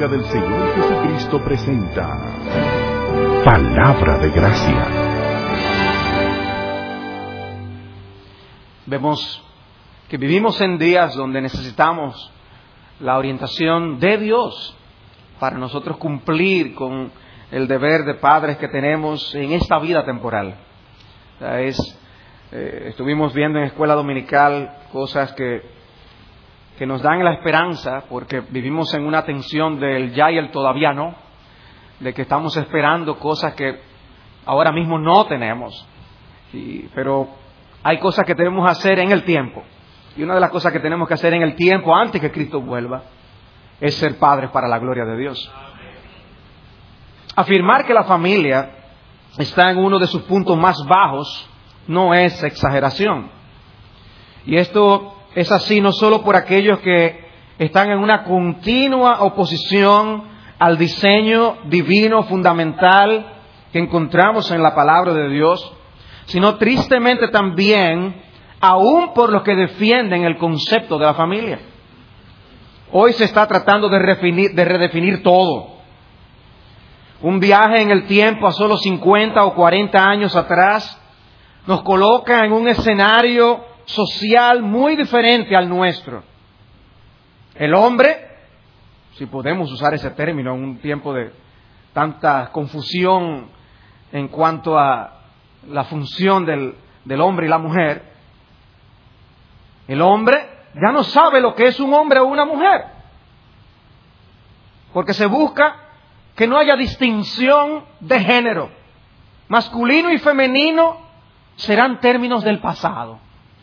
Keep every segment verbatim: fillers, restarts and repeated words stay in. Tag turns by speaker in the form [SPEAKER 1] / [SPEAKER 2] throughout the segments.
[SPEAKER 1] Iglesia del Señor Jesucristo presenta Palabra de Gracia.
[SPEAKER 2] Vemos que vivimos en días donde necesitamos la orientación de Dios para nosotros cumplir con el deber de padres que tenemos en esta vida temporal. O sea, es, eh, estuvimos viendo en escuela dominical cosas que, que nos dan la esperanza, porque vivimos en una tensión del ya y el todavía no, de que estamos esperando cosas que ahora mismo no tenemos, y, pero hay cosas que debemos hacer en el tiempo, y una de las cosas que tenemos que hacer en el tiempo antes que Cristo vuelva es ser padres para la gloria de Dios. Afirmar que la familia está en uno de sus puntos más bajos no es exageración. Y esto es así no solo por aquellos que están en una continua oposición al diseño divino fundamental que encontramos en la palabra de Dios, sino tristemente también aún por los que defienden el concepto de la familia. Hoy se está tratando de redefinir, de redefinir todo. Un viaje en el tiempo a solo cincuenta o cuarenta años atrás nos coloca en un escenario social muy diferente al nuestro. El hombre, si podemos usar ese término en un tiempo de tanta confusión en cuanto a la función del, del hombre y la mujer, el hombre ya no sabe lo que es un hombre o una mujer, porque se busca que no haya distinción de género. Masculino y femenino serán términos del pasado.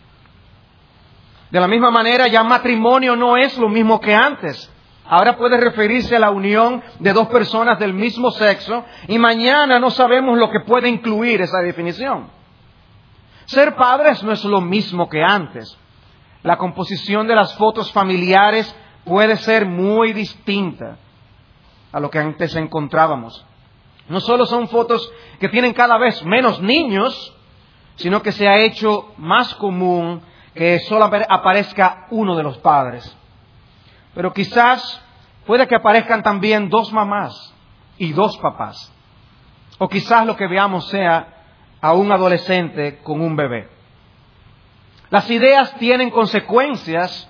[SPEAKER 2] De la misma manera, ya matrimonio no es lo mismo que antes. Ahora puede referirse a la unión de dos personas del mismo sexo, y mañana no sabemos lo que puede incluir esa definición. Ser padres no es lo mismo que antes. La composición de las fotos familiares puede ser muy distinta a lo que antes encontrábamos. No solo son fotos que tienen cada vez menos niños, sino que se ha hecho más común que solo aparezca uno de los padres. Pero quizás puede que aparezcan también dos mamás y dos papás. O quizás lo que veamos sea a un adolescente con un bebé. Las ideas tienen consecuencias,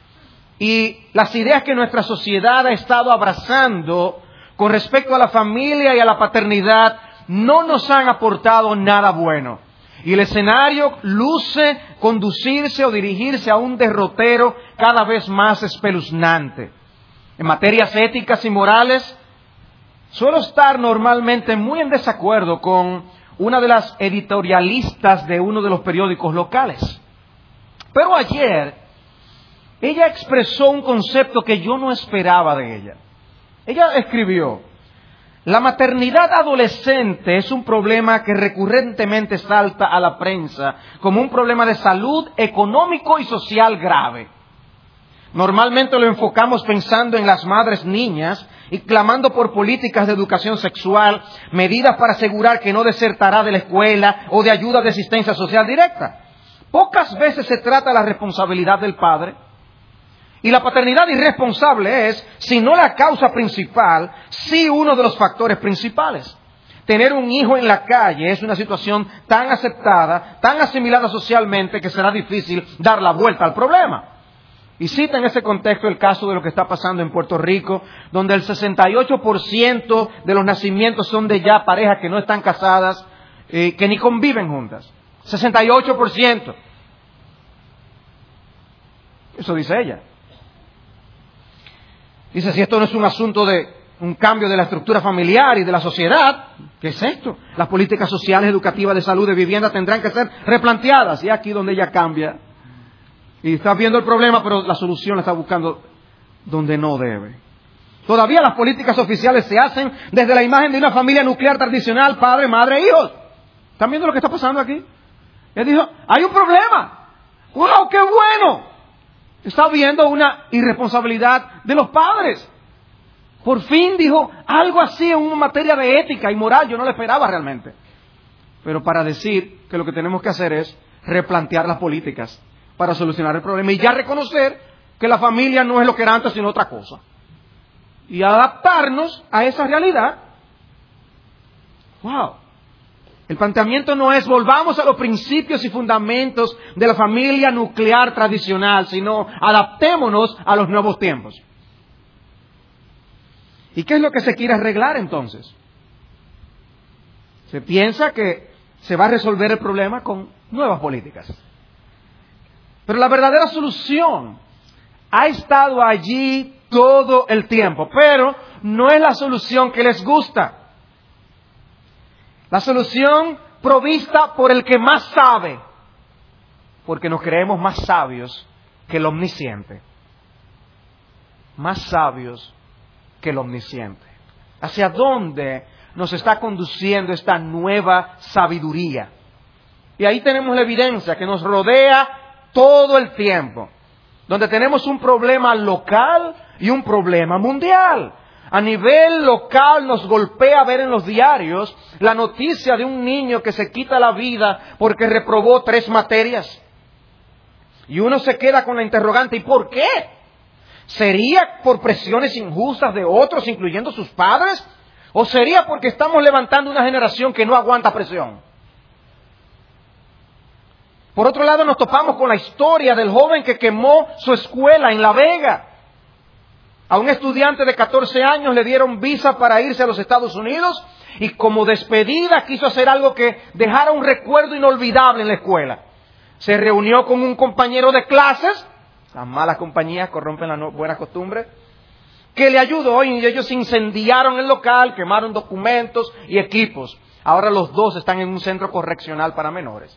[SPEAKER 2] y las ideas que nuestra sociedad ha estado abrazando con respecto a la familia y a la paternidad no nos han aportado nada bueno. Y el escenario luce conducirse o dirigirse a un derrotero cada vez más espeluznante. En materias éticas y morales, suelo estar normalmente muy en desacuerdo con una de las editorialistas de uno de los periódicos locales. Pero ayer, ella expresó un concepto que yo no esperaba de ella. Ella escribió: la maternidad adolescente es un problema que recurrentemente salta a la prensa como un problema de salud económico y social grave. Normalmente lo enfocamos pensando en las madres niñas y clamando por políticas de educación sexual, medidas para asegurar que no desertará de la escuela o de ayuda de asistencia social directa. Pocas veces se trata de la responsabilidad del padre. Y la paternidad irresponsable es, si no la causa principal, sí uno de los factores principales. Tener un hijo en la calle es una situación tan aceptada, tan asimilada socialmente, que será difícil dar la vuelta al problema. Y cita en ese contexto el caso de lo que está pasando en Puerto Rico, donde el sesenta y ocho por ciento de los nacimientos son de ya parejas que no están casadas, eh, que ni conviven juntas. sesenta y ocho por ciento. Eso dice ella. Dice, si esto no es un asunto de un cambio de la estructura familiar y de la sociedad, ¿qué es esto? Las políticas sociales, educativas, de salud, de vivienda tendrán que ser replanteadas. Y aquí donde ella cambia. Y está viendo el problema, pero la solución la está buscando donde no debe. Todavía las políticas oficiales se hacen desde la imagen de una familia nuclear tradicional, padre, madre, hijos. ¿Están viendo lo que está pasando aquí? Él dijo, hay un problema. ¡Wow, qué bueno! Está viendo una irresponsabilidad de los padres. Por fin dijo algo así en una materia de ética y moral. Yo no lo esperaba realmente. Pero para decir que lo que tenemos que hacer es replantear las políticas para solucionar el problema y ya reconocer que la familia no es lo que era antes, sino otra cosa. y adaptarnos a esa realidad. ¡Wow! El planteamiento no es volvamos a los principios y fundamentos de la familia nuclear tradicional, sino adaptémonos a los nuevos tiempos. ¿Y qué es lo que se quiere arreglar entonces? Se piensa que se va a resolver el problema con nuevas políticas. Pero la verdadera solución ha estado allí todo el tiempo, pero no es la solución que les gusta. La solución provista por el que más sabe, porque nos creemos más sabios que el omnisciente. Más sabios que el omnisciente. ¿Hacia dónde nos está conduciendo esta nueva sabiduría? Y ahí tenemos la evidencia que nos rodea todo el tiempo, donde tenemos un problema local y un problema mundial. A nivel local nos golpea ver en los diarios la noticia de un niño que se quita la vida porque reprobó tres materias. Y uno se queda con la interrogante, ¿y por qué? ¿Sería por presiones injustas de otros, incluyendo sus padres? ¿O sería porque estamos levantando una generación que no aguanta presión? Por otro lado, nos topamos con la historia del joven que quemó su escuela en La Vega. A un estudiante de catorce años le dieron visa para irse a los Estados Unidos y como despedida quiso hacer algo que dejara un recuerdo inolvidable en la escuela. Se reunió con un compañero de clases, las malas compañías corrompen las no, buenas costumbres, que le ayudó y ellos incendiaron el local, quemaron documentos y equipos. Ahora los dos están en un centro correccional para menores.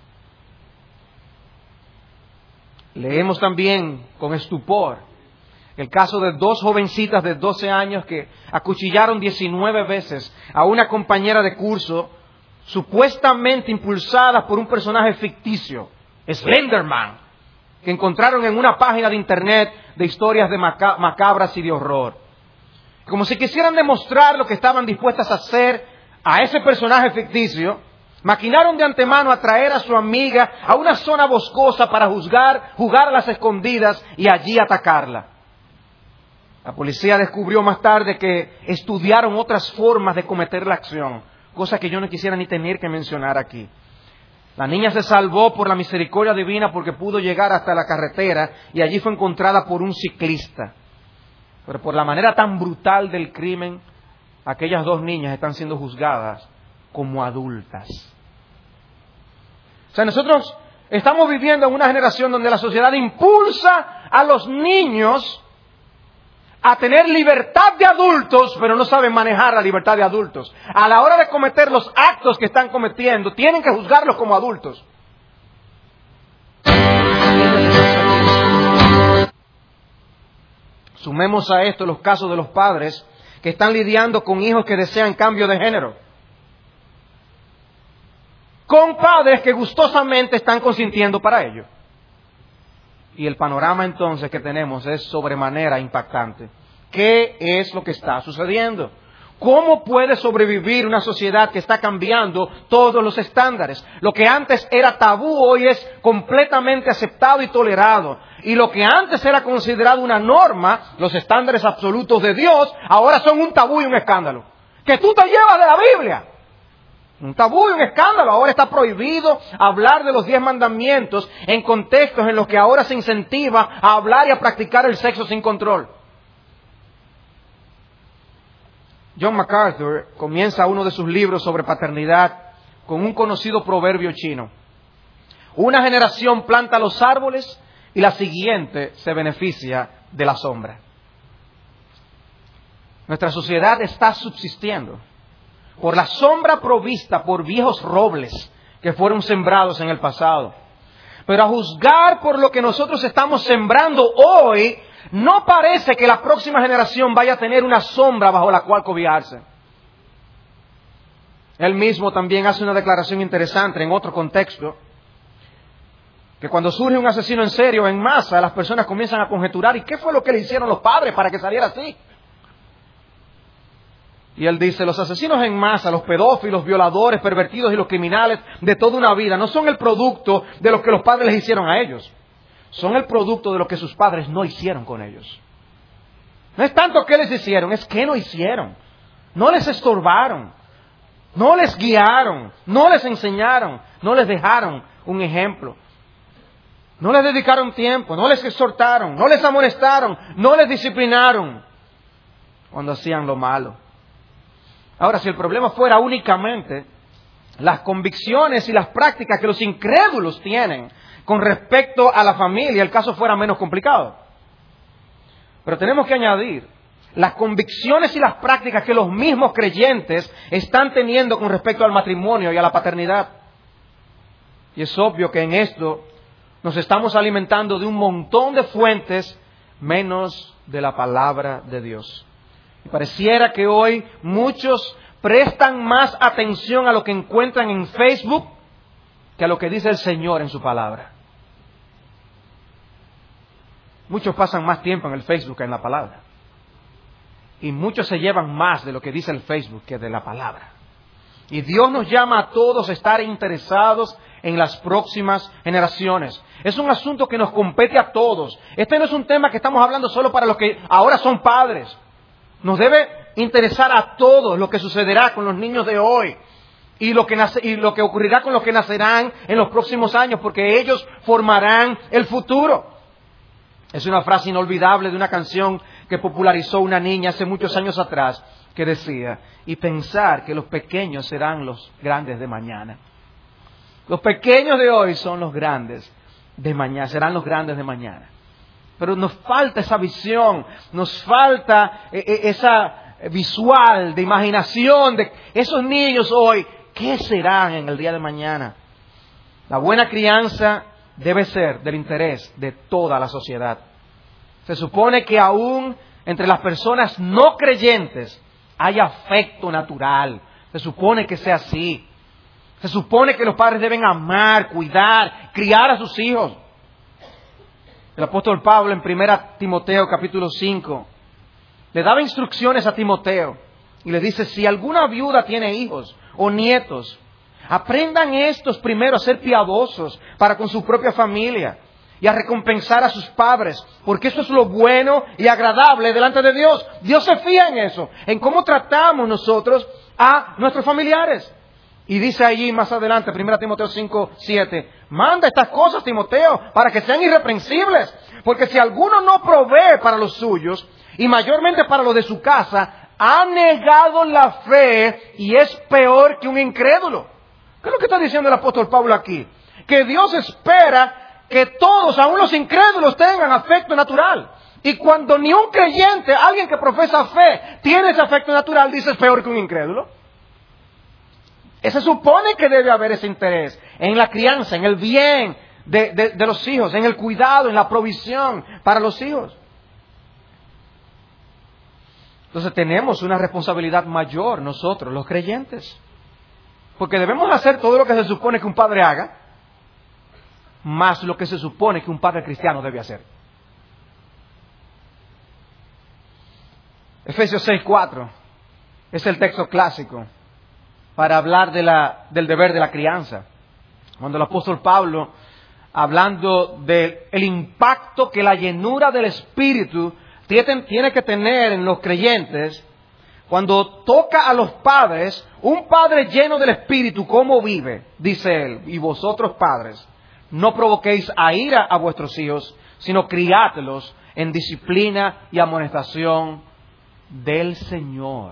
[SPEAKER 2] Leemos también con estupor el caso de dos jovencitas de doce años que acuchillaron diecinueve veces a una compañera de curso, supuestamente impulsadas por un personaje ficticio, Slenderman, que encontraron en una página de internet de historias de maca- macabras y de horror. Como si quisieran demostrar lo que estaban dispuestas a hacer a ese personaje ficticio, maquinaron de antemano a traer a su amiga a una zona boscosa para juzgar, jugar a las escondidas y allí atacarla. La policía descubrió más tarde que estudiaron otras formas de cometer la acción, cosa que yo no quisiera ni tener que mencionar aquí. La niña se salvó por la misericordia divina porque pudo llegar hasta la carretera y allí fue encontrada por un ciclista. Pero por la manera tan brutal del crimen, aquellas dos niñas están siendo juzgadas como adultas. O sea, nosotros estamos viviendo en una generación donde la sociedad impulsa a los niños a tener libertad de adultos, pero no saben manejar la libertad de adultos. A la hora de cometer los actos que están cometiendo, tienen que juzgarlos como adultos. Sumemos a esto los casos de los padres que están lidiando con hijos que desean cambio de género, con padres que gustosamente están consintiendo para ello. Y el panorama entonces que tenemos es sobremanera impactante. ¿Qué es lo que está sucediendo? ¿Cómo puede sobrevivir una sociedad que está cambiando todos los estándares? Lo que antes era tabú hoy es completamente aceptado y tolerado. Y lo que antes era considerado una norma, los estándares absolutos de Dios, ahora son un tabú y un escándalo. Que tú te llevas de la Biblia. Un tabú y un escándalo. Ahora está prohibido hablar de los diez mandamientos en contextos en los que ahora se incentiva a hablar y a practicar el sexo sin control. John MacArthur comienza uno de sus libros sobre paternidad con un conocido proverbio chino. Una generación planta los árboles y la siguiente se beneficia de la sombra. Nuestra sociedad está subsistiendo por la sombra provista por viejos robles que fueron sembrados en el pasado. Pero a juzgar por lo que nosotros estamos sembrando hoy, no parece que la próxima generación vaya a tener una sombra bajo la cual cobijarse. Él mismo también hace una declaración interesante en otro contexto, que cuando surge un asesino en serio en masa, las personas comienzan a conjeturar, ¿y qué fue lo que le hicieron los padres para que saliera así? Y él dice, los asesinos en masa, los pedófilos, violadores, pervertidos y los criminales de toda una vida no son el producto de lo que los padres les hicieron a ellos. Son el producto de lo que sus padres no hicieron con ellos. No es tanto qué les hicieron, es qué no hicieron. No les estorbaron, no les guiaron, no les enseñaron, no les dejaron un ejemplo. No les dedicaron tiempo, no les exhortaron, no les amonestaron, no les disciplinaron cuando hacían lo malo. Ahora, si el problema fuera únicamente las convicciones y las prácticas que los incrédulos tienen con respecto a la familia, el caso fuera menos complicado. Pero tenemos que añadir las convicciones y las prácticas que los mismos creyentes están teniendo con respecto al matrimonio y a la paternidad. Y es obvio que en esto nos estamos alimentando de un montón de fuentes menos de la palabra de Dios. Y pareciera que hoy muchos prestan más atención a lo que encuentran en Facebook que a lo que dice el Señor en su palabra. Muchos pasan más tiempo en el Facebook que en la palabra. Y muchos se llevan más de lo que dice el Facebook que de la palabra. Y Dios nos llama a todos a estar interesados en las próximas generaciones. Es un asunto que nos compete a todos. Este no es un tema que estamos hablando solo para los que ahora son padres. Nos debe interesar a todos lo que sucederá con los niños de hoy y lo que nace, y lo que ocurrirá con los que nacerán en los próximos años, porque ellos formarán el futuro. Es una frase inolvidable de una canción que popularizó una niña hace muchos años atrás, que decía: y pensar que los pequeños serán los grandes de mañana. Los pequeños de hoy son los grandes de mañana, serán los grandes de mañana. Pero nos falta esa visión, nos falta esa visual de imaginación de esos niños hoy, ¿qué serán en el día de mañana? La buena crianza debe ser del interés de toda la sociedad. Se supone que aún entre las personas no creyentes hay afecto natural. Se supone que sea así. Se supone que los padres deben amar, cuidar, criar a sus hijos. El apóstol Pablo en primera Timoteo capítulo cinco le daba instrucciones a Timoteo y le dice: si alguna viuda tiene hijos o nietos, aprendan estos primero a ser piadosos para con su propia familia y a recompensar a sus padres, porque eso es lo bueno y agradable delante de Dios. Dios se fía en eso, en cómo tratamos nosotros a nuestros familiares. Y dice allí más adelante, primera Timoteo cinco, siete, manda estas cosas, Timoteo, para que sean irreprensibles, porque si alguno no provee para los suyos, y mayormente para los de su casa, ha negado la fe y es peor que un incrédulo. ¿Qué es lo que está diciendo el apóstol Pablo aquí? Que Dios espera que todos, aun los incrédulos, tengan afecto natural. Y cuando ni un creyente, alguien que profesa fe, tiene ese afecto natural, dice es peor que un incrédulo. Se supone que debe haber ese interés en la crianza, en el bien de, de, de los hijos, en el cuidado, en la provisión para los hijos. Entonces tenemos una responsabilidad mayor nosotros, los creyentes. Porque debemos hacer todo lo que se supone que un padre haga, más lo que se supone que un padre cristiano debe hacer. Efesios seis, cuatro es el texto clásico para hablar de la, del deber de la crianza. Cuando el apóstol Pablo, hablando del impacto que la llenura del Espíritu tiene, tiene que tener en los creyentes, cuando toca a los padres, un padre lleno del Espíritu, ¿cómo vive? Dice él: y vosotros padres, no provoquéis a ira a vuestros hijos, sino criádlos en disciplina y amonestación del Señor.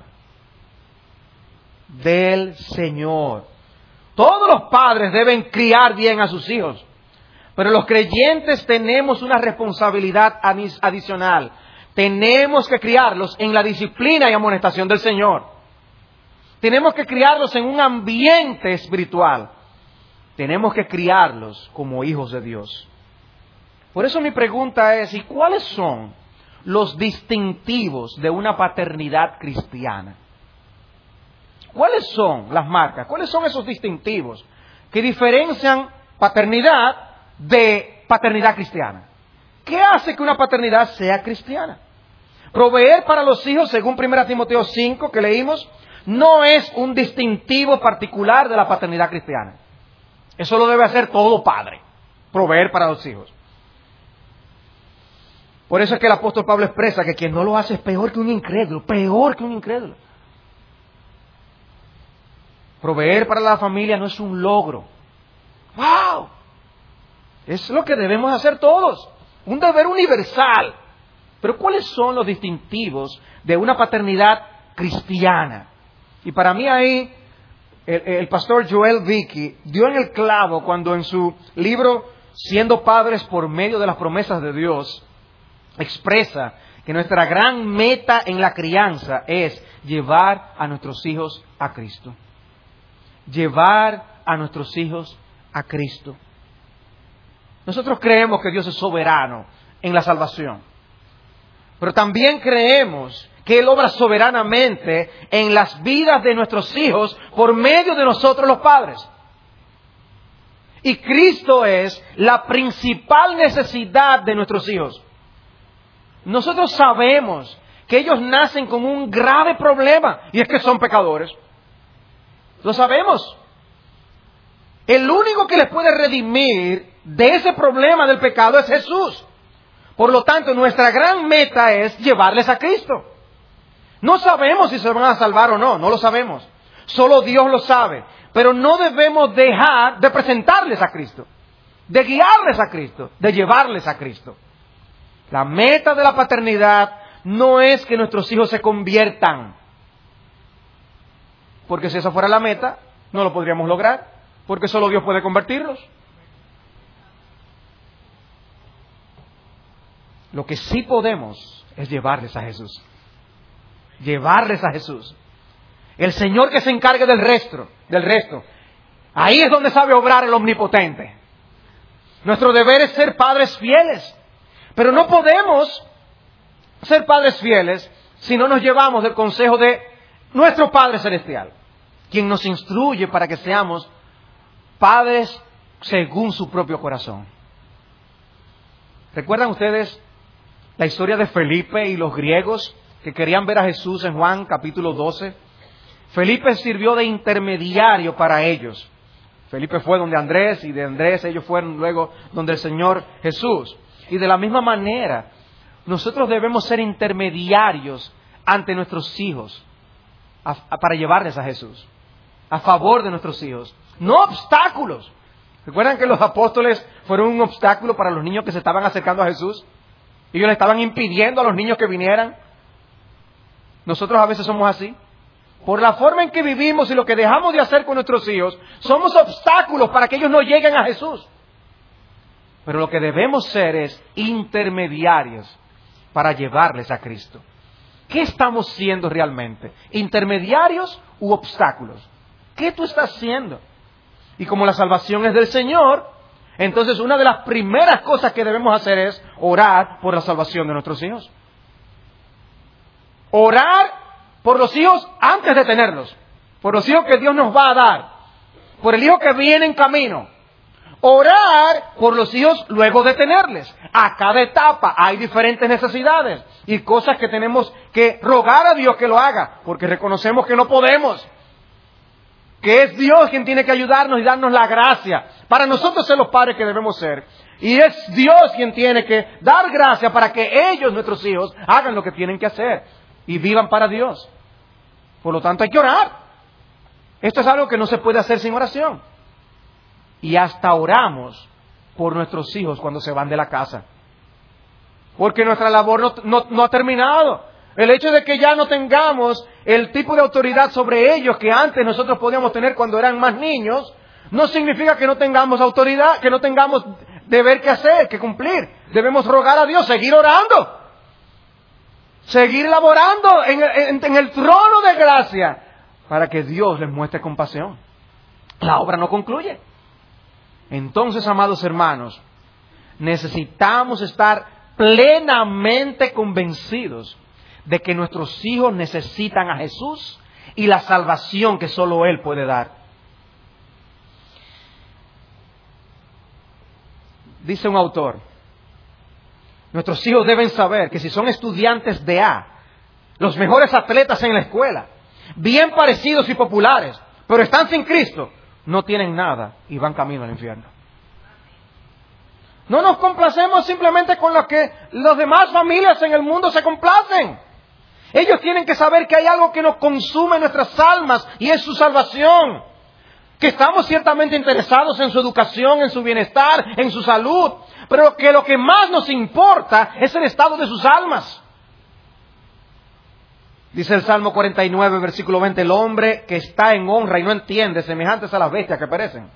[SPEAKER 2] Del Señor. Todos los padres deben criar bien a sus hijos, pero los creyentes tenemos una responsabilidad adicional. Tenemos que criarlos en la disciplina y amonestación del Señor. Tenemos que criarlos en un ambiente espiritual. Tenemos que criarlos como hijos de Dios. Por eso mi pregunta es: ¿y cuáles son los distintivos de una paternidad cristiana? ¿Cuáles son las marcas? ¿Cuáles son esos distintivos que diferencian paternidad de paternidad cristiana? ¿Qué hace que una paternidad sea cristiana? Proveer para los hijos, según primera Timoteo cinco que leímos, no es un distintivo particular de la paternidad cristiana. Eso lo debe hacer todo padre, proveer para los hijos. Por eso es que el apóstol Pablo expresa que quien no lo hace es peor que un incrédulo, peor que un incrédulo. Proveer para la familia no es un logro. ¡Wow! Es lo que debemos hacer todos. Un deber universal. Pero ¿cuáles son los distintivos de una paternidad cristiana? Y para mí ahí el, el pastor Joel Vicky dio en el clavo cuando en su libro Siendo Padres por medio de las promesas de Dios expresa que nuestra gran meta en la crianza es llevar a nuestros hijos a Cristo. Llevar a nuestros hijos a Cristo. Nosotros creemos que Dios es soberano en la salvación. Pero también creemos que Él obra soberanamente en las vidas de nuestros hijos por medio de nosotros los padres. Y Cristo es la principal necesidad de nuestros hijos. Nosotros sabemos que ellos nacen con un grave problema, y es que son pecadores. Lo sabemos. El único que les puede redimir de ese problema del pecado es Jesús. Por lo tanto, nuestra gran meta es llevarles a Cristo. No sabemos si se van a salvar o no, no lo sabemos. Solo Dios lo sabe. Pero no debemos dejar de presentarles a Cristo, de guiarles a Cristo, de llevarles a Cristo. La meta de la paternidad no es que nuestros hijos se conviertan. Porque si esa fuera la meta, no lo podríamos lograr. Porque solo Dios puede convertirlos. Lo que sí podemos es llevarles a Jesús. Llevarles a Jesús. El Señor que se encargue del resto, del resto. Ahí es donde sabe obrar el Omnipotente. Nuestro deber es ser padres fieles. Pero no podemos ser padres fieles si no nos llevamos del consejo de nuestro Padre Celestial, quien nos instruye para que seamos padres según su propio corazón. ¿Recuerdan ustedes la historia de Felipe y los griegos que querían ver a Jesús en Juan capítulo doce? Felipe sirvió de intermediario para ellos. Felipe fue donde Andrés y de Andrés ellos fueron luego donde el Señor Jesús. Y de la misma manera, nosotros debemos ser intermediarios ante nuestros hijos a, a, para llevarles a Jesús, a favor de nuestros hijos, no obstáculos. ¿Recuerdan que los apóstoles fueron un obstáculo para los niños que se estaban acercando a Jesús? Ellos le estaban impidiendo a los niños que vinieran. Nosotros a veces somos así. Por la forma en que vivimos y lo que dejamos de hacer con nuestros hijos, somos obstáculos para que ellos no lleguen a Jesús. Pero lo que debemos ser es intermediarios para llevarles a Cristo. ¿Qué estamos siendo realmente? ¿Intermediarios u obstáculos? ¿Qué tú estás haciendo? Y como la salvación es del Señor, entonces una de las primeras cosas que debemos hacer es orar por la salvación de nuestros hijos. Orar por los hijos antes de tenerlos. Por los hijos que Dios nos va a dar. Por el hijo que viene en camino. Orar por los hijos luego de tenerles. A cada etapa hay diferentes necesidades y cosas que tenemos que rogar a Dios que lo haga, porque reconocemos que no podemos. Que es Dios quien tiene que ayudarnos y darnos la gracia para nosotros ser los padres que debemos ser. Y es Dios quien tiene que dar gracia para que ellos, nuestros hijos, hagan lo que tienen que hacer y vivan para Dios. Por lo tanto, hay que orar. Esto es algo que no se puede hacer sin oración. Y hasta oramos por nuestros hijos cuando se van de la casa. Porque nuestra labor no, no, no ha terminado. El hecho de que ya no tengamos el tipo de autoridad sobre ellos que antes nosotros podíamos tener cuando eran más niños, no significa que no tengamos autoridad, que no tengamos deber que hacer, que cumplir. Debemos rogar a Dios, seguir orando. Seguir laborando en, en, en el trono de gracia para que Dios les muestre compasión. La obra no concluye. Entonces, amados hermanos, necesitamos estar plenamente convencidos de que nuestros hijos necesitan a Jesús y la salvación que solo Él puede dar. Dice un autor, nuestros hijos deben saber que si son estudiantes de A, los mejores atletas en la escuela, bien parecidos y populares, pero están sin Cristo, no tienen nada y van camino al infierno. No nos complacemos simplemente con lo que las demás familias en el mundo se complacen. Ellos tienen que saber que hay algo que nos consume nuestras almas y es su salvación. Que estamos ciertamente interesados en su educación, en su bienestar, en su salud. Pero que lo que más nos importa es el estado de sus almas. Dice el Salmo cuarenta y nueve, versículo veinte, el hombre que está en honra y no entiende, semejantes a las bestias que perecen.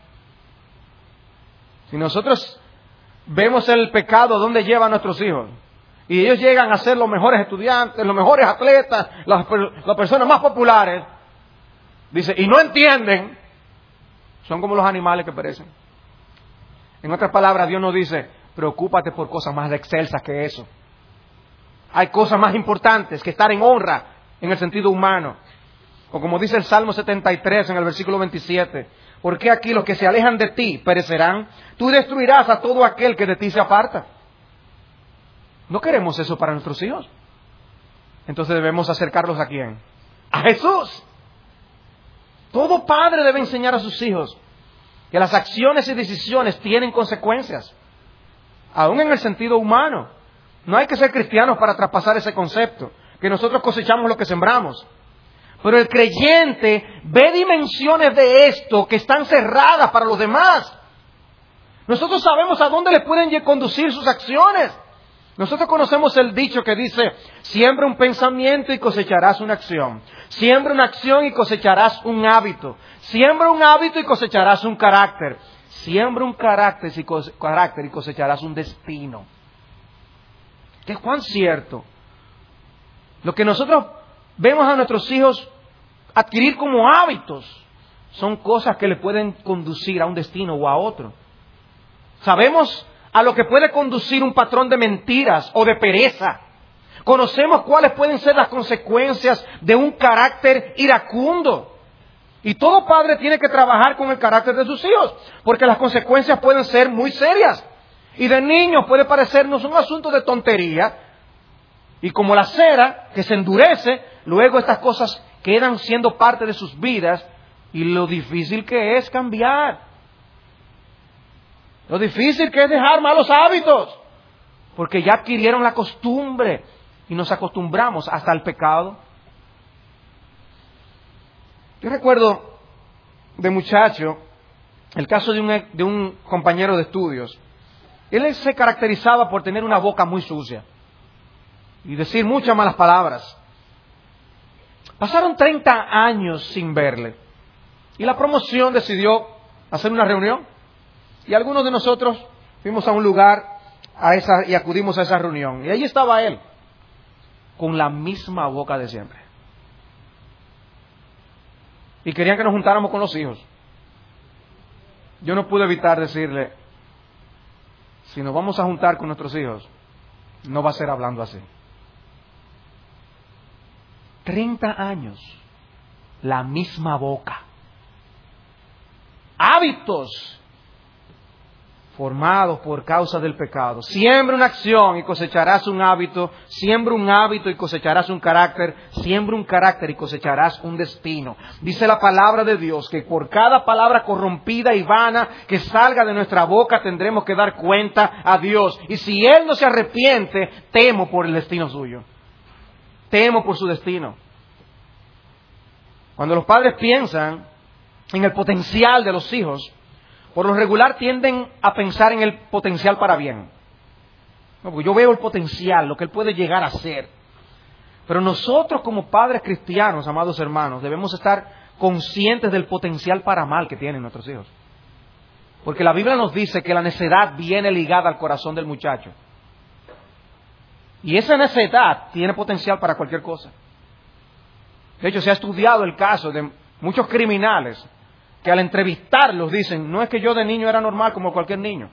[SPEAKER 2] Si nosotros vemos el pecado, ¿dónde lleva a nuestros hijos? Y ellos llegan a ser los mejores estudiantes, los mejores atletas, las, las personas más populares. Dice, y no entienden, son como los animales que perecen. En otras palabras, Dios nos dice, preocúpate por cosas más excelsas que eso. Hay cosas más importantes que estar en honra en el sentido humano. O como dice el Salmo setenta y tres en el versículo veintisiete, porque aquí los que se alejan de ti perecerán, tú destruirás a todo aquel que de ti se aparta. ¿No queremos eso para nuestros hijos? Entonces debemos acercarlos ¿a quién? ¡A Jesús! Todo padre debe enseñar a sus hijos que las acciones y decisiones tienen consecuencias, aún en el sentido humano. No hay que ser cristianos para traspasar ese concepto, que nosotros cosechamos lo que sembramos. Pero el creyente ve dimensiones de esto que están cerradas para los demás. Nosotros sabemos a dónde le pueden conducir sus acciones. Nosotros conocemos el dicho que dice, siembra un pensamiento y cosecharás una acción. Siembra una acción y cosecharás un hábito. Siembra un hábito y cosecharás un carácter. Siembra un carácter y, cose- carácter y cosecharás un destino. ¿Qué es cuán cierto? Lo que nosotros vemos a nuestros hijos adquirir como hábitos son cosas que le pueden conducir a un destino o a otro. Sabemos a lo que puede conducir un patrón de mentiras o de pereza. Conocemos cuáles pueden ser las consecuencias de un carácter iracundo. Y todo padre tiene que trabajar con el carácter de sus hijos, porque las consecuencias pueden ser muy serias. Y de niños puede parecernos un asunto de tontería. Y como la cera que se endurece, luego estas cosas quedan siendo parte de sus vidas y lo difícil que es cambiar. Lo difícil que es dejar malos hábitos, porque ya adquirieron la costumbre y nos acostumbramos hasta el pecado. Yo recuerdo de muchacho el caso de un, de un compañero de estudios. Él se caracterizaba por tener una boca muy sucia y decir muchas malas palabras. Pasaron treinta años sin verle y la promoción decidió hacer una reunión y algunos de nosotros fuimos a un lugar a esa, y acudimos a esa reunión y allí estaba él con la misma boca de siempre y querían que nos juntáramos con los hijos. Yo no pude evitar decirle, si nos vamos a juntar con nuestros hijos, no va a ser hablando así. Treinta años, la misma boca. Hábitos formados por causa del pecado. Siembra una acción y cosecharás un hábito. Siembra un hábito y cosecharás un carácter. Siembra un carácter y cosecharás un destino. Dice la palabra de Dios que por cada palabra corrompida y vana que salga de nuestra boca tendremos que dar cuenta a Dios. Y si Él no se arrepiente, temo por el destino suyo. Temo por su destino. Cuando los padres piensan en el potencial de los hijos, por lo regular tienden a pensar en el potencial para bien. No, porque yo veo el potencial, lo que él puede llegar a ser. Pero nosotros como padres cristianos, amados hermanos, debemos estar conscientes del potencial para mal que tienen nuestros hijos. Porque la Biblia nos dice que la necedad viene ligada al corazón del muchacho. Y esa necedad tiene potencial para cualquier cosa. De hecho, se ha estudiado el caso de muchos criminales que al entrevistarlos dicen, no es que yo de niño era normal como cualquier niño.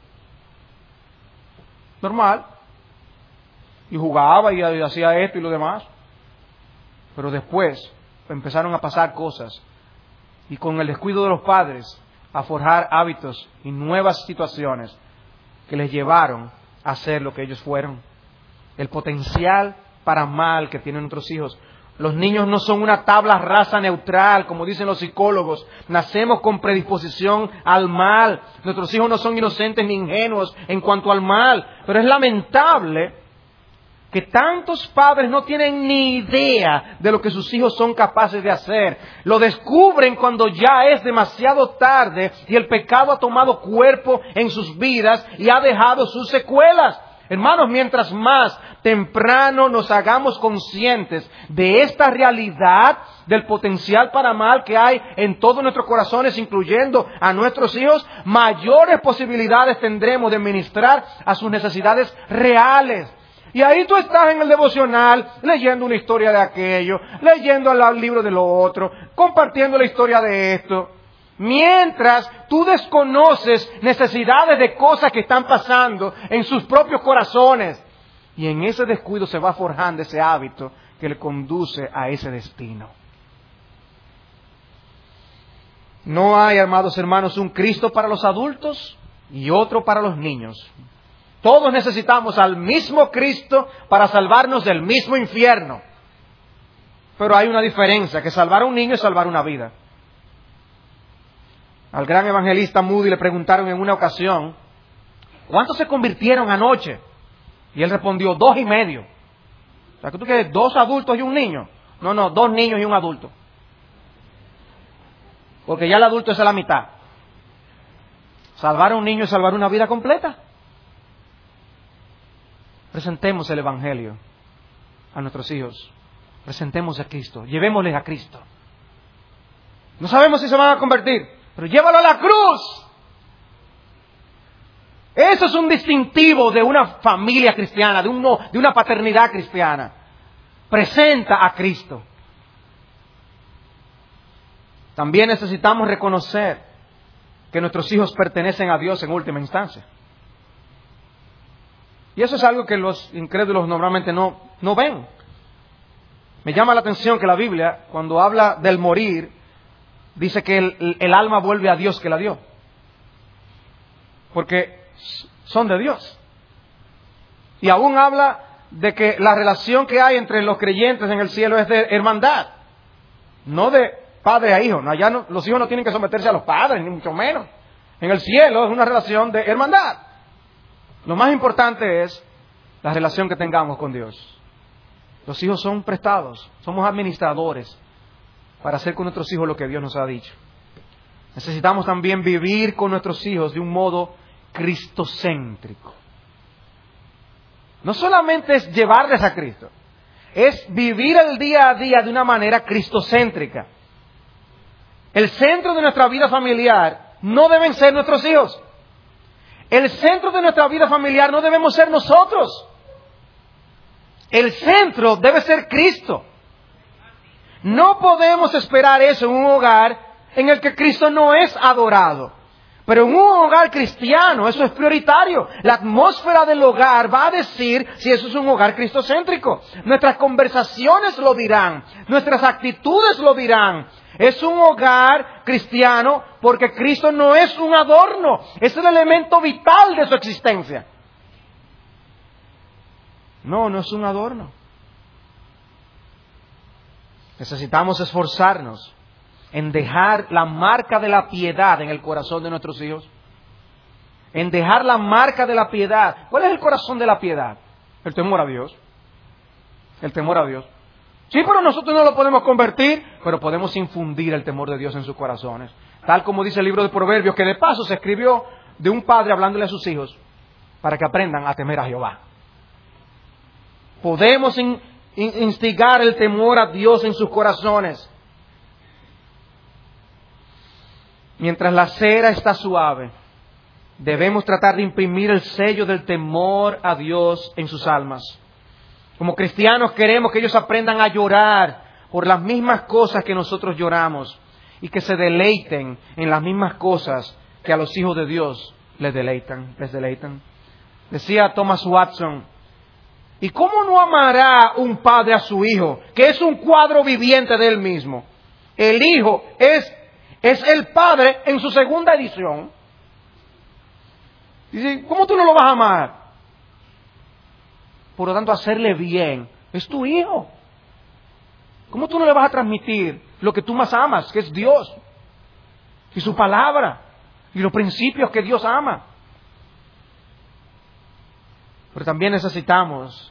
[SPEAKER 2] Normal. Y jugaba y hacía esto y lo demás. Pero después empezaron a pasar cosas. Y con el descuido de los padres, a forjar hábitos y nuevas situaciones que les llevaron a ser lo que ellos fueron. El potencial para mal que tienen nuestros hijos Los niños no son una tabla rasa neutral, como dicen los psicólogos. Nacemos con predisposición al mal. Nuestros hijos no son inocentes ni ingenuos en cuanto al mal. Pero es lamentable que tantos padres no tienen ni idea de lo que sus hijos son capaces de hacer. Lo descubren cuando ya es demasiado tarde y el pecado ha tomado cuerpo en sus vidas y ha dejado sus secuelas. Hermanos, mientras más temprano nos hagamos conscientes de esta realidad, del potencial para mal que hay en todos nuestros corazones, incluyendo a nuestros hijos, mayores posibilidades tendremos de ministrar a sus necesidades reales. Y ahí tú estás en el devocional, leyendo una historia de aquello, leyendo el libro de lo otro, compartiendo la historia de esto. Mientras tú desconoces necesidades de cosas que están pasando en sus propios corazones. Y en ese descuido se va forjando ese hábito que le conduce a ese destino. No hay, amados hermanos, un Cristo para los adultos y otro para los niños. Todos necesitamos al mismo Cristo para salvarnos del mismo infierno. Pero hay una diferencia, que salvar a un niño es salvar una vida. Al gran evangelista Moody le preguntaron en una ocasión, ¿cuántos se convirtieron anoche? Y él respondió, dos y medio. O sea, ¿que tú quieres dos adultos y un niño? No, no, dos niños y un adulto. Porque ya el adulto es a la mitad. Salvar a un niño es salvar una vida completa. Presentemos el evangelio a nuestros hijos. Presentemos a Cristo. Llevémosles a Cristo. No sabemos si se van a convertir, pero llévalo a la cruz. Eso es un distintivo de una familia cristiana, de, uno, de una paternidad cristiana. Presenta a Cristo. También necesitamos reconocer que nuestros hijos pertenecen a Dios en última instancia. Y eso es algo que los incrédulos normalmente no, no ven. Me llama la atención que la Biblia, cuando habla del morir, dice que el, el alma vuelve a Dios que la dio. Porque son de Dios. Y aún habla de que la relación que hay entre los creyentes en el cielo es de hermandad. No de padre a hijo. No, allá no, los hijos no tienen que someterse a los padres, ni mucho menos. En el cielo es una relación de hermandad. Lo más importante es la relación que tengamos con Dios. Los hijos son prestados, somos administradores para hacer con nuestros hijos lo que Dios nos ha dicho. Necesitamos también vivir con nuestros hijos de un modo cristocéntrico. No solamente es llevarles a Cristo, es vivir el día a día de una manera cristocéntrica. El centro de nuestra vida familiar no deben ser nuestros hijos. El centro de nuestra vida familiar no debemos ser nosotros. El centro debe ser Cristo. No podemos esperar eso en un hogar en el que Cristo no es adorado. Pero en un hogar cristiano eso es prioritario. La atmósfera del hogar va a decir si eso es un hogar cristocéntrico. Nuestras conversaciones lo dirán. Nuestras actitudes lo dirán. Es un hogar cristiano porque Cristo no es un adorno. Es el elemento vital de su existencia. No, no es un adorno. Necesitamos esforzarnos en dejar la marca de la piedad en el corazón de nuestros hijos. En dejar la marca de la piedad. ¿Cuál es el corazón de la piedad? El temor a Dios. El temor a Dios. Sí, pero nosotros no lo podemos convertir, pero podemos infundir el temor de Dios en sus corazones. Tal como dice el libro de Proverbios, que de paso se escribió de un padre hablándole a sus hijos para que aprendan a temer a Jehová. Podemos in, in, instigar el temor a Dios en sus corazones. Mientras la cera está suave, debemos tratar de imprimir el sello del temor a Dios en sus almas. Como cristianos queremos que ellos aprendan a llorar por las mismas cosas que nosotros lloramos y que se deleiten en las mismas cosas que a los hijos de Dios les deleitan, les deleitan. Decía Thomas Watson, ¿y cómo no amará un padre a su hijo, que es un cuadro viviente de él mismo? El hijo es, es el padre en su segunda edición. Dice, ¿cómo tú no lo vas a amar? Por lo tanto, hacerle bien es tu hijo. ¿Cómo tú no le vas a transmitir lo que tú más amas, que es Dios? Y su palabra, y los principios que Dios ama. Pero también necesitamos,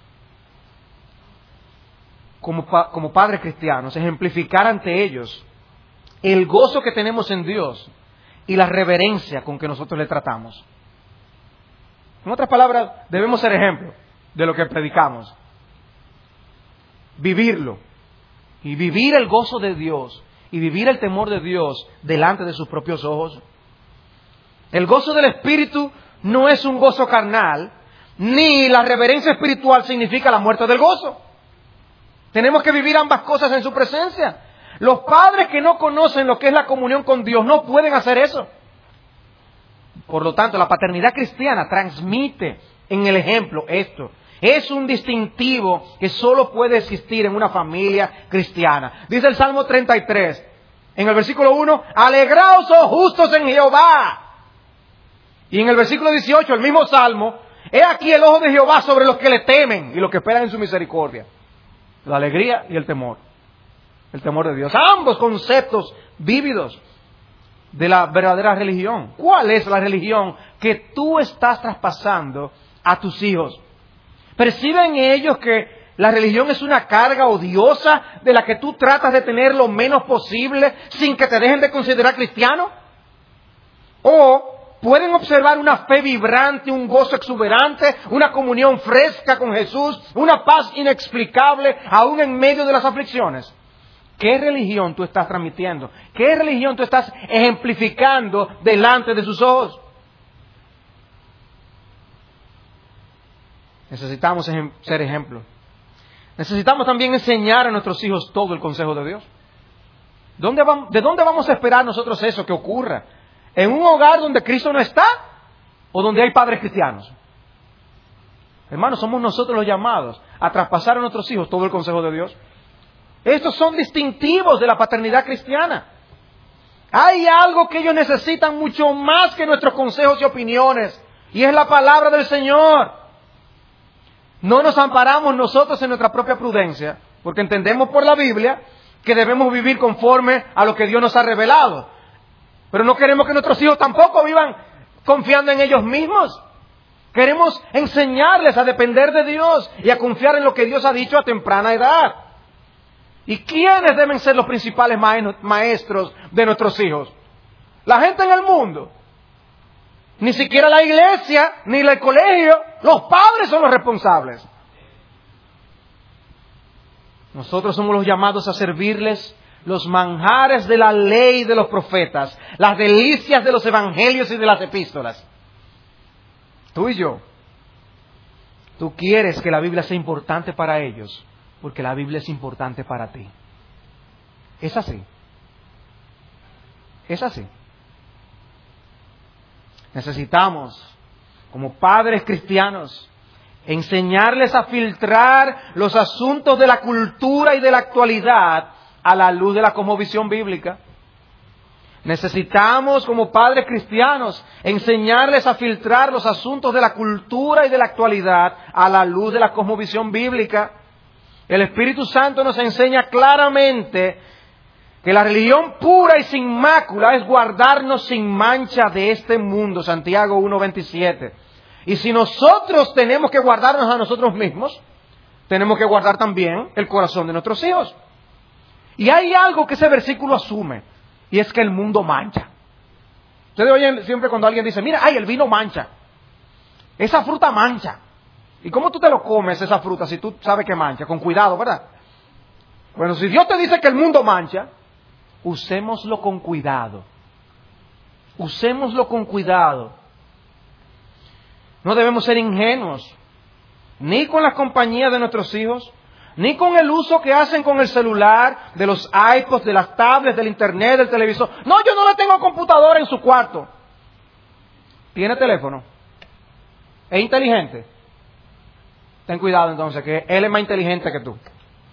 [SPEAKER 2] como, pa- como padres cristianos, ejemplificar ante ellos el gozo que tenemos en Dios y la reverencia con que nosotros le tratamos. En otras palabras, debemos ser ejemplo de lo que predicamos. Vivirlo. Y vivir el gozo de Dios y vivir el temor de Dios delante de sus propios ojos. El gozo del Espíritu no es un gozo carnal, ni la reverencia espiritual significa la muerte del gozo. Tenemos que vivir ambas cosas en su presencia. Los padres que no conocen lo que es la comunión con Dios no pueden hacer eso. Por lo tanto, la paternidad cristiana transmite en el ejemplo esto. Es un distintivo que solo puede existir en una familia cristiana. Dice el Salmo treinta y tres, en el versículo uno, alegraos, oh justos, en Jehová. Y en el versículo dieciocho, el mismo Salmo, he aquí el ojo de Jehová sobre los que le temen y los que esperan en su misericordia. La alegría y el temor. El temor de Dios. Ambos conceptos vívidos de la verdadera religión. ¿Cuál es la religión que tú estás traspasando a tus hijos? ¿Perciben ellos que la religión es una carga odiosa de la que tú tratas de tener lo menos posible sin que te dejen de considerar cristiano? ¿O pueden observar una fe vibrante, un gozo exuberante, una comunión fresca con Jesús, una paz inexplicable aún en medio de las aflicciones? ¿Qué religión tú estás transmitiendo? ¿Qué religión tú estás ejemplificando delante de sus ojos? Necesitamos ejem- ser ejemplo. Necesitamos también enseñar a nuestros hijos todo el consejo de Dios. ¿Dónde vamos, ¿De dónde vamos a esperar nosotros eso que ocurra? ¿En un hogar donde Cristo no está? ¿O donde hay padres cristianos? Hermanos, somos nosotros los llamados a traspasar a nuestros hijos todo el consejo de Dios. Estos son distintivos de la paternidad cristiana. Hay algo que ellos necesitan mucho más que nuestros consejos y opiniones, y es la palabra del Señor. No nos amparamos nosotros en nuestra propia prudencia, porque entendemos por la Biblia que debemos vivir conforme a lo que Dios nos ha revelado. Pero no queremos que nuestros hijos tampoco vivan confiando en ellos mismos. Queremos enseñarles a depender de Dios y a confiar en lo que Dios ha dicho a temprana edad. ¿Y quiénes deben ser los principales maestros de nuestros hijos? La gente en el mundo. Ni siquiera la iglesia, ni el colegio. Los padres son los responsables. Nosotros somos los llamados a servirles los manjares de la ley de los profetas, las delicias de los evangelios y de las epístolas. Tú y yo. Tú quieres que la Biblia sea importante para ellos, porque la Biblia es importante para ti. Es así. Es así. Necesitamos, como padres cristianos, enseñarles a filtrar los asuntos de la cultura y de la actualidad a la luz de la cosmovisión bíblica. Necesitamos, como padres cristianos, enseñarles a filtrar los asuntos de la cultura y de la actualidad a la luz de la cosmovisión bíblica. El Espíritu Santo nos enseña claramente que la religión pura y sin mácula es guardarnos sin mancha de este mundo, Santiago uno veintisiete. Y si nosotros tenemos que guardarnos a nosotros mismos, tenemos que guardar también el corazón de nuestros hijos. Y hay algo que ese versículo asume, y es que el mundo mancha. Ustedes oyen siempre cuando alguien dice, mira, ay, el vino mancha, esa fruta mancha. ¿Y cómo tú te lo comes esa fruta si tú sabes que mancha? Con cuidado, ¿verdad? Bueno, si Dios te dice que el mundo mancha, usémoslo con cuidado. Usémoslo con cuidado. No debemos ser ingenuos, ni con las compañías de nuestros hijos, ni con el uso que hacen con el celular, de los iPods, de las tablets, del internet, del televisor. No, yo no le tengo computadora en su cuarto. ¿Tiene teléfono? ¿Es inteligente? Ten cuidado entonces, que él es más inteligente que tú.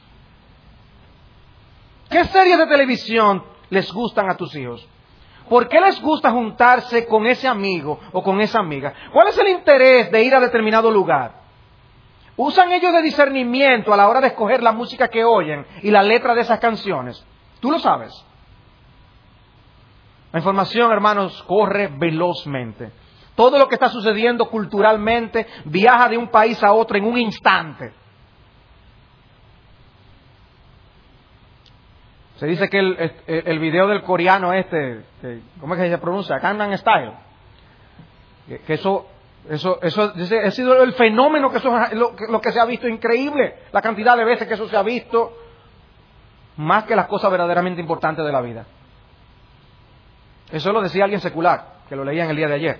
[SPEAKER 2] ¿Qué series de televisión les gustan a tus hijos? ¿Por qué les gusta juntarse con ese amigo o con esa amiga? ¿Cuál es el interés de ir a determinado lugar? ¿Usan ellos de discernimiento a la hora de escoger la música que oyen y la letra de esas canciones? Tú lo sabes. La información, hermanos, corre velozmente. Todo lo que está sucediendo culturalmente viaja de un país a otro en un instante. Se dice que el, el, el video del coreano este, que, ¿cómo es que se pronuncia? Gangnam Style. Que, que eso, eso, eso, ese ha sido el fenómeno que eso lo, lo que se ha visto increíble. La cantidad de veces que eso se ha visto, más que las cosas verdaderamente importantes de la vida. Eso lo decía alguien secular, que lo leía en el día de ayer.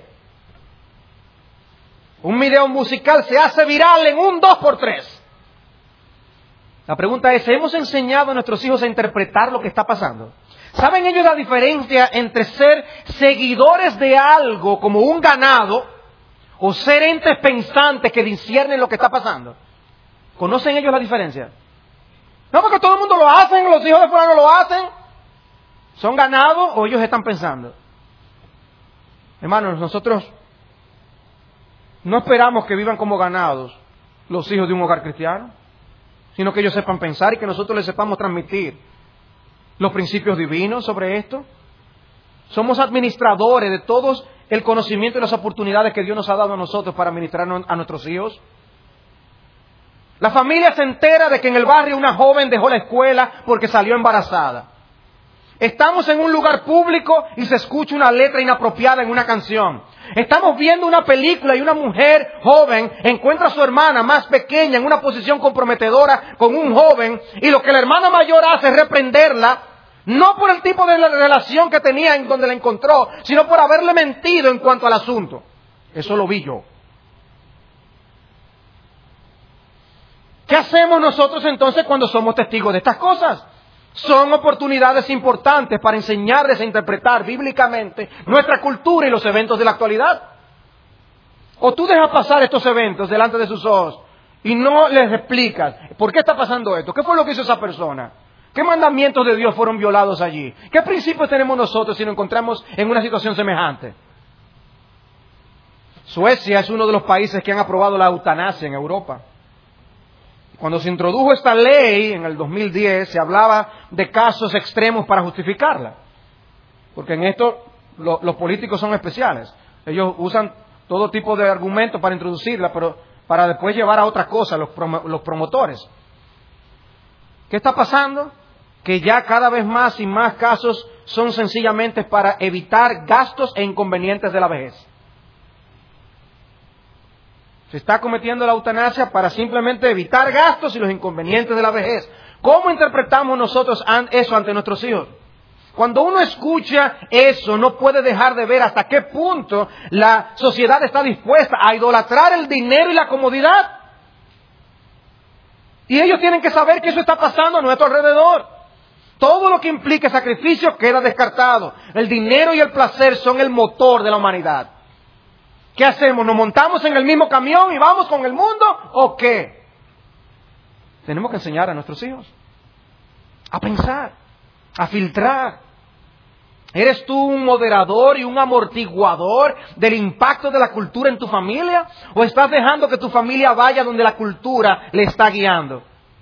[SPEAKER 2] Un video musical se hace viral en un dos por tres. La pregunta es, ¿hemos enseñado a nuestros hijos a interpretar lo que está pasando? ¿Saben ellos la diferencia entre ser seguidores de algo como un ganado o ser entes pensantes que disciernen lo que está pasando? ¿Conocen ellos la diferencia? No, porque todo el mundo lo hace, los hijos de fulano lo hacen. ¿Son ganados o ellos están pensando? Hermanos, nosotros no esperamos que vivan como ganados los hijos de un hogar cristiano, sino que ellos sepan pensar y que nosotros les sepamos transmitir los principios divinos sobre esto. Somos administradores de todos el conocimiento y las oportunidades que Dios nos ha dado a nosotros para administrar a nuestros hijos. La familia se entera de que en el barrio una joven dejó la escuela porque salió embarazada. Estamos en un lugar público y se escucha una letra inapropiada en una canción. Estamos viendo una película y una mujer joven encuentra a su hermana más pequeña en una posición comprometedora con un joven, y lo que la hermana mayor hace es reprenderla, no por el tipo de relación que tenía en donde la encontró, sino por haberle mentido en cuanto al asunto. Eso lo vi yo. ¿Qué hacemos nosotros entonces cuando somos testigos de estas cosas? Son oportunidades importantes para enseñarles a interpretar bíblicamente nuestra cultura y los eventos de la actualidad. O tú dejas pasar estos eventos delante de sus ojos y no les explicas por qué está pasando esto, qué fue lo que hizo esa persona, qué mandamientos de Dios fueron violados allí, qué principios tenemos nosotros si nos encontramos en una situación semejante. Suecia es uno de los países que han aprobado la eutanasia en Europa. Cuando se introdujo esta ley en el dos mil diez, se hablaba de casos extremos para justificarla. Porque en esto lo, los políticos son especiales. Ellos usan todo tipo de argumentos para introducirla, pero para después llevar a otra cosa los, prom los promotores. ¿Qué está pasando? Que ya cada vez más y más casos son sencillamente para evitar gastos e inconvenientes de la vejez. Se está cometiendo la eutanasia para simplemente evitar gastos y los inconvenientes de la vejez. ¿Cómo interpretamos nosotros eso ante nuestros hijos? Cuando uno escucha eso, no puede dejar de ver hasta qué punto la sociedad está dispuesta a idolatrar el dinero y la comodidad. Y ellos tienen que saber que eso está pasando a nuestro alrededor. Todo lo que implique sacrificio queda descartado. El dinero y el placer son el motor de la humanidad. ¿Qué hacemos? ¿Nos montamos en el mismo camión y vamos con el mundo? ¿O qué? Tenemos que enseñar a nuestros hijos a pensar, a filtrar. ¿Eres tú un moderador y un amortiguador del impacto de la cultura en tu familia? ¿O estás dejando que tu familia vaya donde la cultura le está guiando?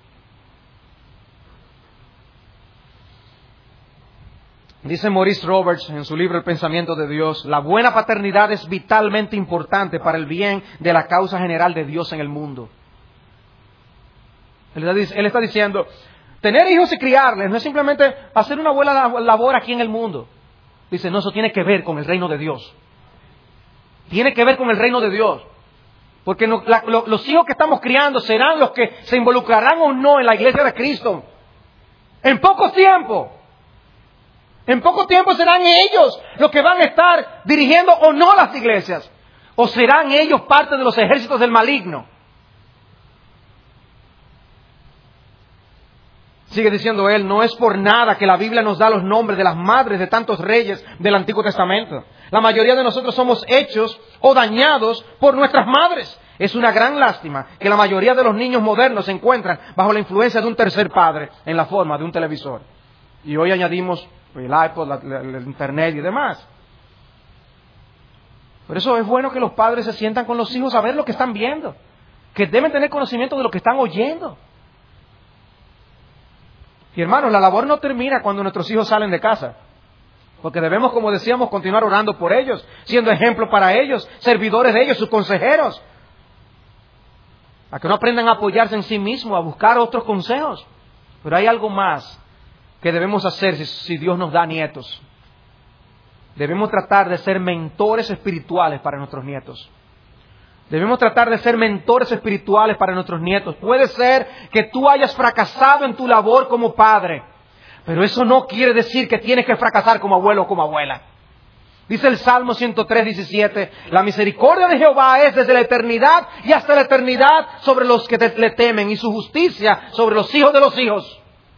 [SPEAKER 2] Dice Maurice Roberts en su libro El pensamiento de Dios, la buena paternidad es vitalmente importante para el bien de la causa general de Dios en el mundo. Él está diciendo, tener hijos y criarles no es simplemente hacer una buena labor aquí en el mundo. Dice, no, eso tiene que ver con el reino de Dios. Tiene que ver con el reino de Dios. Porque no, la, lo, los hijos que estamos criando serán los que se involucrarán o no en la iglesia de Cristo. En poco tiempo. En poco tiempo serán ellos los que van a estar dirigiendo o no las iglesias. O serán ellos parte de los ejércitos del maligno. Sigue diciendo él, no es por nada que la Biblia nos da los nombres de las madres de tantos reyes del Antiguo Testamento. La mayoría de nosotros somos hechos o dañados por nuestras madres. Es una gran lástima que la mayoría de los niños modernos se encuentran bajo la influencia de un tercer padre en la forma de un televisor. Y hoy añadimos el iPod, la, la, el internet y demás. Por eso es bueno que los padres se sientan con los hijos a ver lo que están viendo. que deben tener conocimiento de lo que están oyendo. Y hermanos, la labor no termina cuando nuestros hijos salen de casa. Porque debemos, como decíamos, continuar orando por ellos, siendo ejemplo para ellos, servidores de ellos, sus consejeros. A que no aprendan a apoyarse en sí mismos, a buscar otros consejos. Pero hay algo más que debemos hacer si, si Dios nos da nietos. Debemos tratar de ser mentores espirituales para nuestros nietos. Debemos tratar de ser mentores espirituales para nuestros nietos. Puede ser que tú hayas fracasado en tu labor como padre, pero eso no quiere decir que tienes que fracasar como abuelo o como abuela. Dice el Salmo ciento tres, diecisiete, la misericordia de Jehová es desde la eternidad y hasta la eternidad sobre los que te, le temen, y su justicia sobre los hijos de los hijos.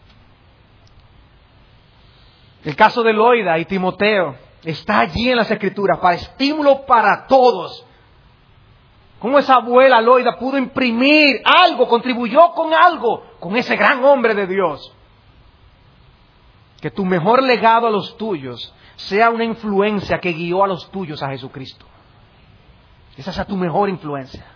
[SPEAKER 2] El caso de Loida y Timoteo está allí en las Escrituras para estímulo para todos. Cómo esa abuela Loida pudo imprimir algo, contribuyó con algo, con ese gran hombre de Dios. Que tu mejor legado a los tuyos sea una influencia que guió a los tuyos a Jesucristo. Esa sea tu mejor influencia.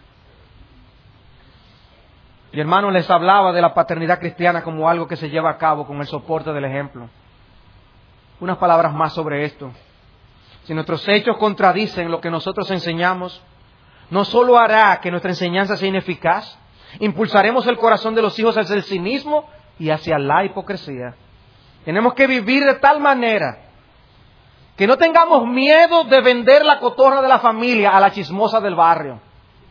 [SPEAKER 2] Y hermano, les hablaba de la paternidad cristiana como algo que se lleva a cabo con el soporte del ejemplo. Unas palabras más sobre esto. Si nuestros hechos contradicen lo que nosotros enseñamos, no solo hará que nuestra enseñanza sea ineficaz, impulsaremos el corazón de los hijos hacia el cinismo y hacia la hipocresía. Tenemos que vivir de tal manera que no tengamos miedo de vender la cotorra de la familia a la chismosa del barrio.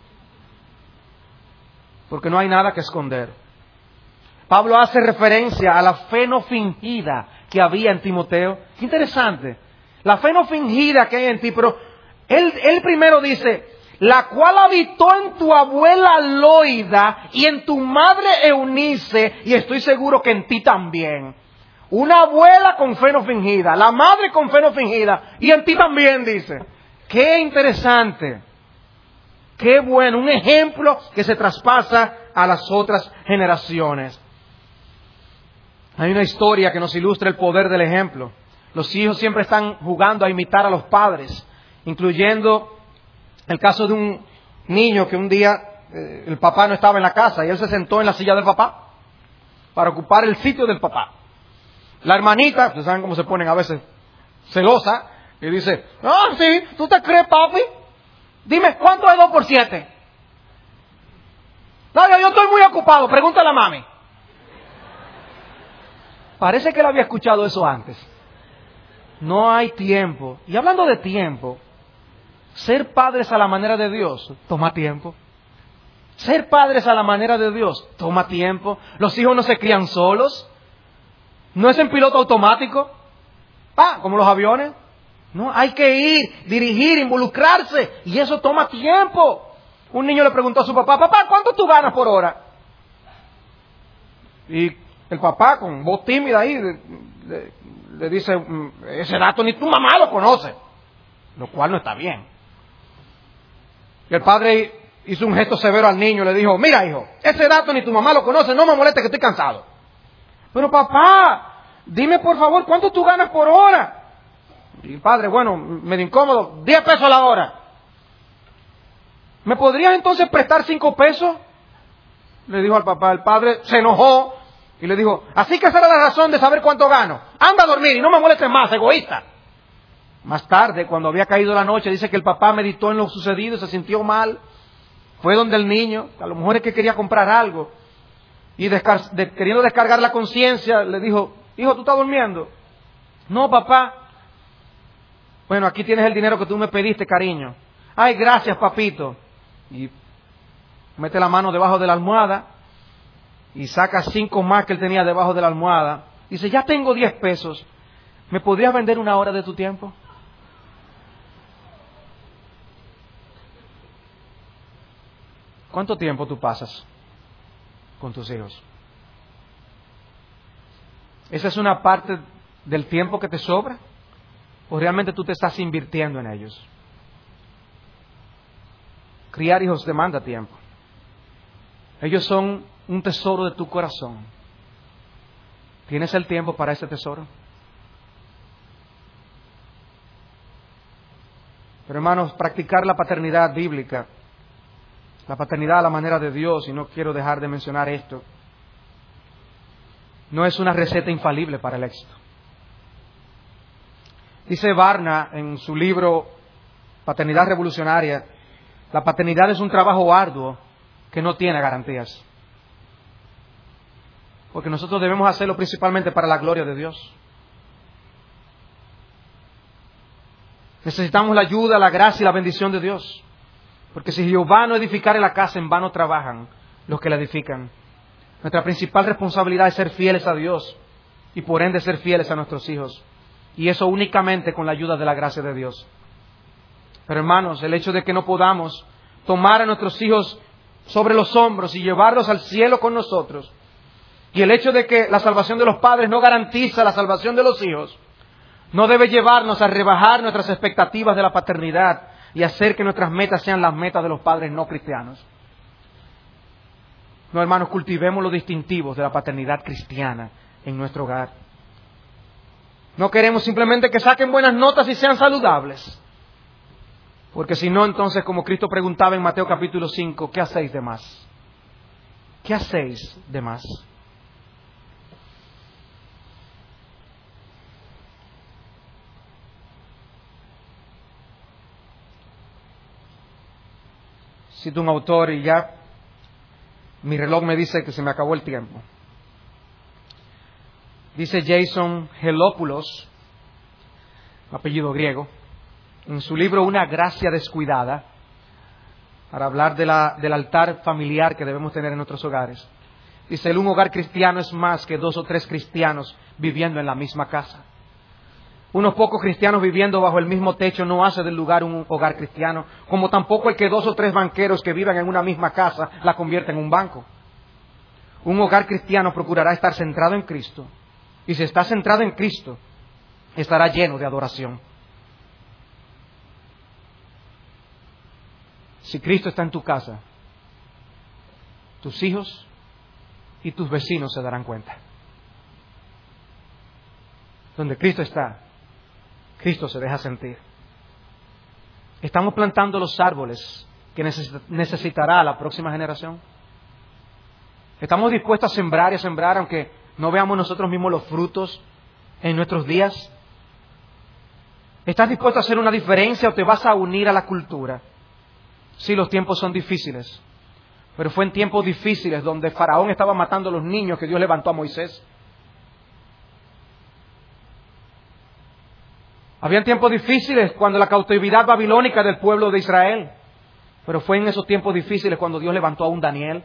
[SPEAKER 2] Porque no hay nada que esconder. Pablo hace referencia a la fe no fingida que había en Timoteo. Qué interesante. La fe no fingida que hay en ti, pero él, él primero dice, la cual habitó en tu abuela Loida y en tu madre Eunice, y estoy seguro que en ti también. Una abuela con fe no fingida, la madre con fe no fingida, y en ti también, dice. Qué interesante, qué bueno, un ejemplo que se traspasa a las otras generaciones. Hay una historia que nos ilustra el poder del ejemplo. Los hijos siempre están jugando a imitar a los padres, incluyendo el caso de un niño que un día eh, el papá no estaba en la casa y él se sentó en la silla del papá para ocupar el sitio del papá. La hermanita, ustedes saben cómo se ponen a veces, celosa, y dice, ah, sí, ¿tú te crees, papi? Dime, ¿cuánto es dos por siete? No, yo, yo estoy muy ocupado, pregúntale a mami. Parece que él había escuchado eso antes. No hay tiempo. Y hablando de tiempo, ser padres a la manera de Dios toma tiempo. Ser padres a la manera de Dios toma tiempo. Los hijos no se crían solos. No es en piloto automático. Ah, como los aviones. No, hay que ir, dirigir, involucrarse. Y eso toma tiempo. Un niño le preguntó a su papá, papá, ¿cuánto tú ganas por hora? Y el papá, con voz tímida ahí, le, le, le dice, ese dato ni tu mamá lo conoce. Lo cual no está bien. Y el padre hizo un gesto severo al niño, le dijo, mira hijo, ese dato ni tu mamá lo conoce, no me moleste que estoy cansado. Pero papá, dime por favor, ¿cuánto tú ganas por hora? Y el padre, bueno, medio incómodo, diez pesos a la hora. ¿Me podrías entonces prestar cinco pesos? Le dijo al papá. El padre se enojó y le dijo, así que esa era la razón de saber cuánto gano. Anda a dormir y no me molestes más, egoísta. Más tarde, cuando había caído la noche, dice que el papá meditó en lo sucedido, se sintió mal. Fue donde el niño, a lo mejor es que quería comprar algo. Y descar- de, queriendo descargar la conciencia, le dijo, hijo, ¿tú estás durmiendo? No, papá. Bueno, aquí tienes el dinero que tú me pediste, cariño. Ay, gracias, papito. Y mete la mano debajo de la almohada y saca cinco más que él tenía debajo de la almohada. Dice, ya tengo diez pesos. ¿Me podrías vender una hora de tu tiempo? ¿Cuánto tiempo tú pasas con tus hijos? ¿Esa es una parte del tiempo que te sobra? ¿O realmente tú te estás invirtiendo en ellos? Criar hijos demanda tiempo. Ellos son un tesoro de tu corazón. ¿Tienes el tiempo para ese tesoro? Pero hermanos, practicar la paternidad bíblica La paternidad a la manera de Dios, y no quiero dejar de mencionar esto, no es una receta infalible para el éxito. Dice Barna en su libro Paternidad Revolucionaria, la paternidad es un trabajo arduo que no tiene garantías. Porque nosotros debemos hacerlo principalmente para la gloria de Dios. Necesitamos la ayuda, la gracia y la bendición de Dios. Porque si Jehová no edificare la casa, en vano trabajan los que la edifican. Nuestra principal responsabilidad es ser fieles a Dios y por ende ser fieles a nuestros hijos. Y eso únicamente con la ayuda de la gracia de Dios. Pero hermanos, el hecho de que no podamos tomar a nuestros hijos sobre los hombros y llevarlos al cielo con nosotros, y el hecho de que la salvación de los padres no garantiza la salvación de los hijos, no debe llevarnos a rebajar nuestras expectativas de la paternidad y hacer que nuestras metas sean las metas de los padres no cristianos. No, hermanos, cultivemos los distintivos de la paternidad cristiana en nuestro hogar. No queremos simplemente que saquen buenas notas y sean saludables. Porque si no, entonces, como Cristo preguntaba en Mateo capítulo cinco, ¿qué hacéis de más? ¿Qué hacéis de más? Cito un autor y ya mi reloj me dice que se me acabó el tiempo. Dice Jason Helopoulos, apellido griego, en su libro Una gracia descuidada, para hablar de la, del altar familiar que debemos tener en nuestros hogares. Dice, un hogar cristiano es más que dos o tres cristianos viviendo en la misma casa. Unos pocos cristianos viviendo bajo el mismo techo no hace del lugar un hogar cristiano, como tampoco el que dos o tres banqueros que vivan en una misma casa la convierten en un banco. Un hogar cristiano procurará estar centrado en Cristo, y si está centrado en Cristo, estará lleno de adoración. Si Cristo está en tu casa, tus hijos y tus vecinos se darán cuenta. Donde Cristo está, Cristo se deja sentir. ¿Estamos plantando los árboles que necesitará la próxima generación? ¿Estamos dispuestos a sembrar y a sembrar aunque no veamos nosotros mismos los frutos en nuestros días? ¿Estás dispuesto a hacer una diferencia o te vas a unir a la cultura? Sí, los tiempos son difíciles, pero fue en tiempos difíciles donde Faraón estaba matando a los niños que Dios levantó a Moisés. Habían tiempos difíciles cuando la cautividad babilónica del pueblo de Israel, pero fue en esos tiempos difíciles cuando Dios levantó a un Daniel.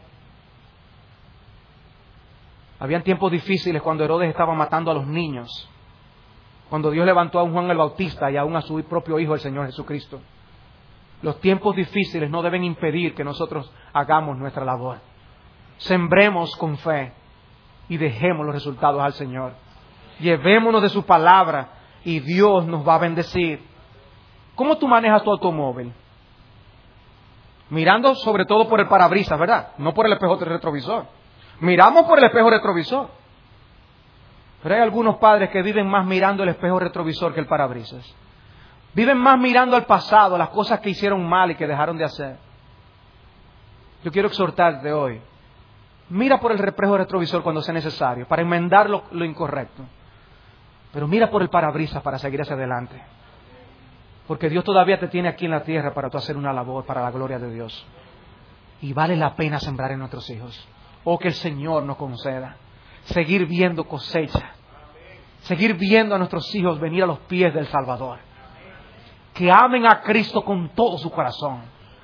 [SPEAKER 2] Habían tiempos difíciles cuando Herodes estaba matando a los niños, cuando Dios levantó a un Juan el Bautista y aún a su propio Hijo, el Señor Jesucristo. Los tiempos difíciles no deben impedir que nosotros hagamos nuestra labor. Sembremos con fe y dejemos los resultados al Señor. Llevémonos de su palabra y Dios nos va a bendecir. ¿Cómo tú manejas tu automóvil? Mirando sobre todo por el parabrisas, ¿verdad? No por el espejo retrovisor. Miramos por el espejo retrovisor. Pero hay algunos padres que viven más mirando el espejo retrovisor que el parabrisas. Viven más mirando al pasado, las cosas que hicieron mal y que dejaron de hacer. Yo quiero exhortarte hoy. Mira por el espejo retrovisor cuando sea necesario, para enmendar lo, lo incorrecto. Pero mira por el parabrisas para seguir hacia adelante. Porque Dios todavía te tiene aquí en la tierra para tú hacer una labor para la gloria de Dios. Y vale la pena sembrar en nuestros hijos. Oh, que el Señor nos conceda. Seguir viendo cosecha. Seguir viendo a nuestros hijos venir a los pies del Salvador. Que amen a Cristo con todo su corazón.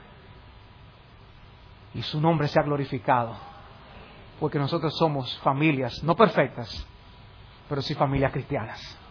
[SPEAKER 2] Y su nombre sea glorificado. Porque nosotros somos familias, no perfectas, pero sí familias cristianas.